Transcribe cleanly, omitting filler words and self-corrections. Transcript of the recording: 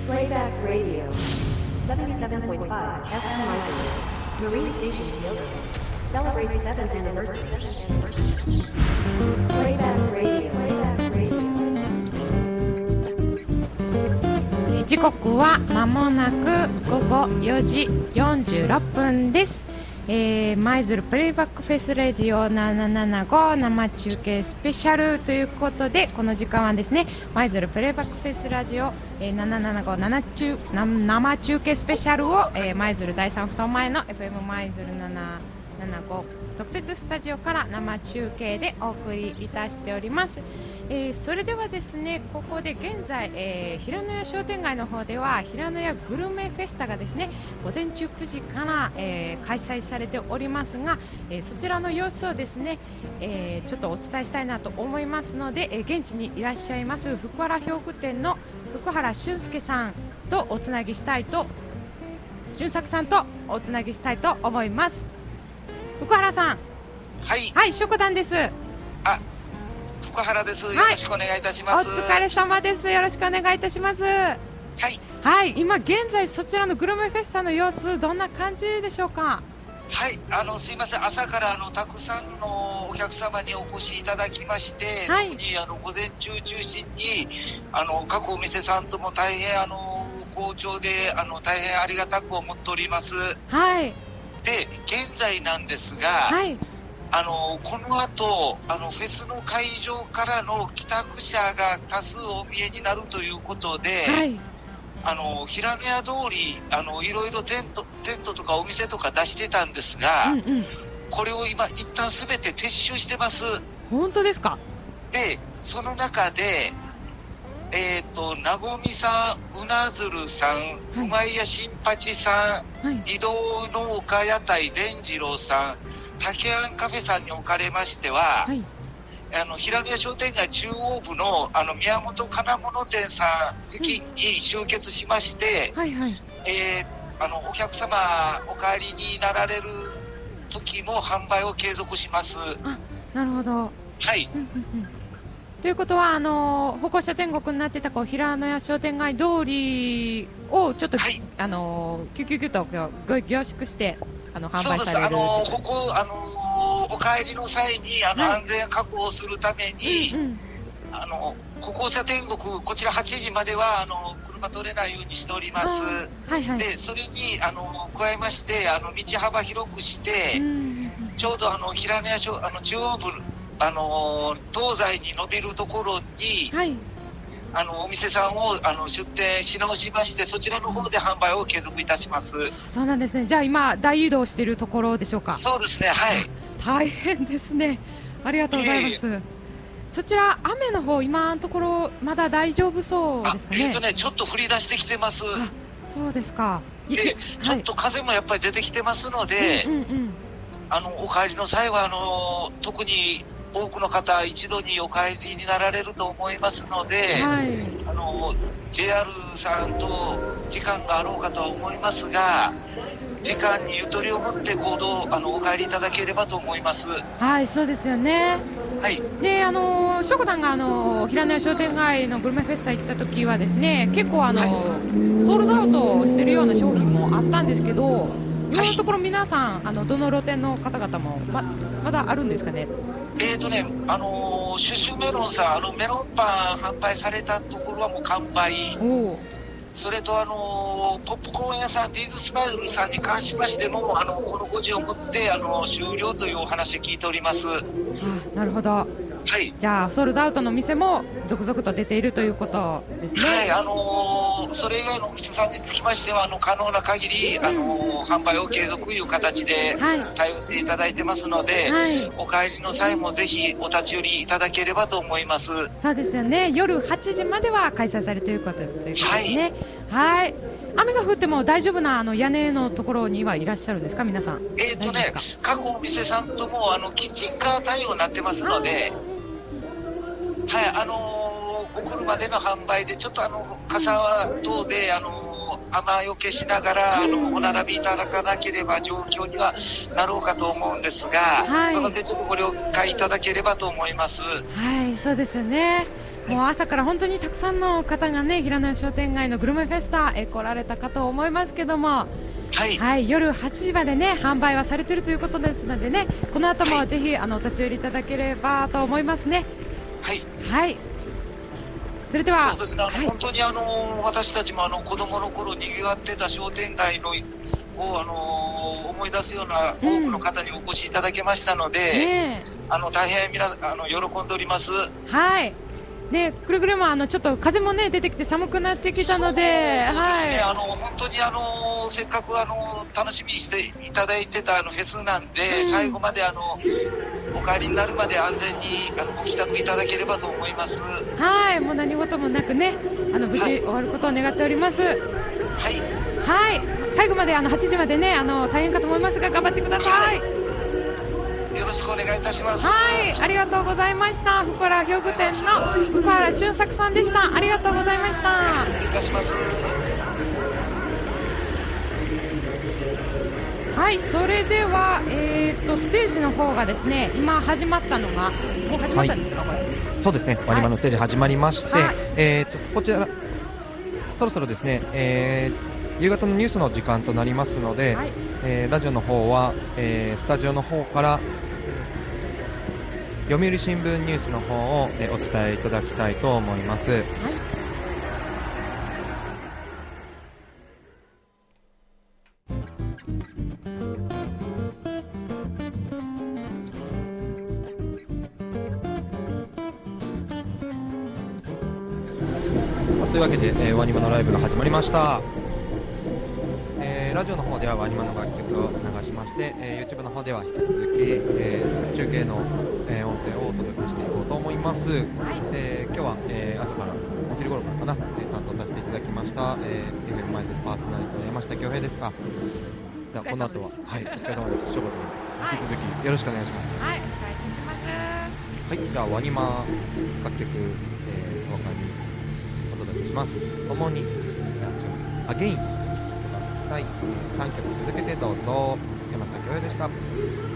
Playback Radio 77.5 FM Mysore Marine Station Yokohama celebrates 7th anniversary. Playback Radio 時刻は間もなく午後4時46分です。舞鶴プレイバックフェスレディオ775生中継スペシャルということで、この時間はですね舞鶴プレイバックフェスラジオ、775生中継スペシャルを、舞鶴第3ふ頭前の FM 舞鶴775特設スタジオから生中継でお送りいたしております。それではですね、ここで現在、平野屋商店街の方では平野屋グルメフェスタがですね午前中9時から、開催されておりますが、そちらの様子をですね、ちょっとお伝えしたいなと思いますので、現地にいらっしゃいます福原表具店の福原俊介さんとおつなぎしたいと俊作さんとおつなぎしたいと思います。福原さん。 はい、 はい、しょこたんです。 福原です。よろしくお願いいたします。 お疲れ様です。よろしくお願いいたします。はい、はい、今現在そちらのグルメフェスタの様子どんな感じでしょうか。 はい、すいません、朝からたくさんのお客様にお越しいただきまして、 はい、 特に午前中中心に各お店さんとも大変好調で大変ありがたく思っております。 はい。 で、現在なんですが、 はい、 この後フェスの会場からの帰宅者が多数お見えになるということで、 はい、 平野屋通りいろいろテントとかお店とか出してたんですが、これを今一旦すべて撤収してます。 本当ですか。 で、その中でなごみさん、うなずるさん、うまいやしんぱちさん、移動農家屋台伝次郎さん、竹庵カフェさんにおかれましては、平野屋商店街中央部の宮本金物店さん付近に集結しまして、お客様お帰りになられる時も販売を継続します。 なるほど。 はい。 ということは歩行者天国になってた平野屋商店街通りをちょっと、キュキュキュと凝縮して販売される。 ここお帰りの際に安全確保するために、歩行者天国こちら8時までは車通れないようにしております。で、それに加えまして道幅広くして、ちょうど平野屋中央部東西に伸びるところに、お店さんを出店し直しまして、そちらの方で販売を継続いたします。 そうなんですね。じゃあ今大移動しているところでしょうか。 そうですね。はい。 大変ですね。ありがとうございます。そちら雨の方今のところまだ大丈夫そうですかね。 ちょっと降り出してきてます。 そうですか。 で、ちょっと風もやっぱり出てきてますので、お帰りの際は特に多くの方一度にお帰りになられると思いますので、JR さんと時間があろうかとは思いますが、時間にゆとりを持って行動お帰りいただければと思います。 はい、そうですよね。 はい。 で、しょこたんが平野屋商店街のグルメフェスタ行った時はですね、結構ソールドアウトしてるような商品もあったんですけど、今のところ皆さんどの露店の方々も まだあるんですかね。 シュシュメロンさんメロンパン販売されたところはもう完売。それとポップコーン屋さんディーズスマイルさんに関しましてもこの5時をもって終了というお話を聞いております。 なるほど。はい、じゃあソールドアウトの店も続々と出ているということですね。 はい、それ以外のお店さんにつきましては可能な限り販売を継続という形で対応していただいてますので、お帰りの際もぜひお立ち寄りいただければと思います。 そうですよね。夜8時までは開催されていることですね。はい。雨が降っても大丈夫な屋根のところにはいらっしゃるんですか、皆さん。 各お店さんともキッチンカー対応になってますので、はい、お車での販売でちょっと傘等で雨よけしながらお並びいただかなければ状況にはなろうかと思うんですが、その点ちょっとご了解いただければと思います。 はい、そうですよね。 もう朝から本当にたくさんの方がね、平野商店街のグルメフェスタへ来られたかと思いますけども、はい、夜8時までね販売はされているということですのでね、この後もぜひお立ち寄りいただければと思いますね。はい、それではそうですね、本当に私たちも子供の頃にぎわってた商店街のを思い出すような多くの方にお越しいただけましたので、大変喜んでおります。 はい。ね、くれぐれもちょっと風もね出てきて寒くなってきたので、 そうですね、本当にせっかく楽しみにしていただいてたフェスなんで、最後までお帰りになるまで安全にご帰宅いただければと思います。 はい、もう何事もなくね無事終わることを願っております。はい、最後まで8時までね大変かと思いますが頑張ってください。 よろしくお願いいたします。 はい、ありがとうございました。福原表具店の福原俊作さんでした。ありがとうございました。 失礼いたします。 はい、それでは、ステージの方がですね今始まったのがもう始まったんですか、これ。 そうですね、ワニマのステージ始まりまして、ちょっとこちらそろそろですね、夕方のニュースの時間となりますので、ラジオの方は、スタジオの方から読売新聞ニュースの方を、お伝えいただきたいと思います。というわけで、ワニマのライブが始まりました。ラジオの方ではワニマの楽曲を流しまして、YouTube の方では引き続き、中継の、音声をお届けしていこうと思います。今日は、朝からお昼頃からかな、担当させていただきました、FM マイズルパーソナリティの山下恭平ですが、ではこの後は、お疲れ様です。翔吾君、引き続きよろしくお願いします。 はい、お願いいたします。 はい、ではワニマ楽曲、お別れにお届けします。共にアゲイン3曲続けてどうぞ。山下恭平でした。